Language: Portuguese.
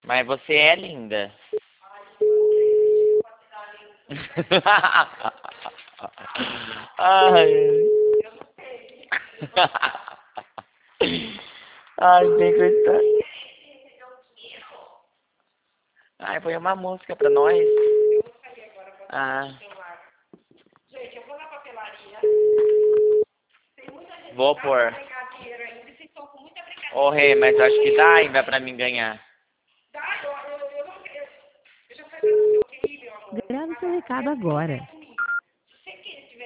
Mas você é linda. Ai. Ai, bem coitado. Ai, põe uma música pra nós. Ah. Gente, eu vou na papelaria. Tem muita gente Vou que tá pôr. pra pegar dinheiro ainda. Vocês estão com muita brincadeira. Ô, Rê, mas acho que dá ainda pra mim ganhar. Tá, eu não. Eu já falei pra você, ok, meu amor. Grave seu recado agora.